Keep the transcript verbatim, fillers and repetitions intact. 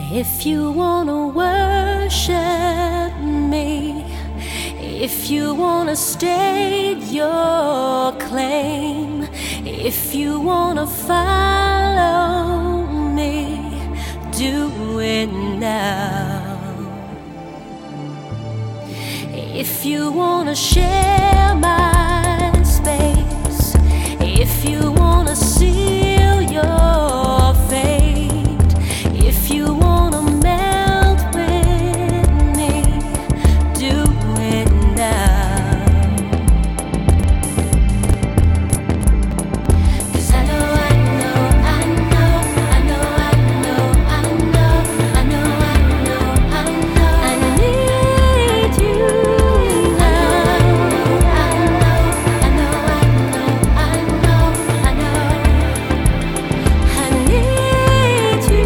If you wanna worship me, if you wanna state your claim, if you wanna follow me, do it now. If you wanna share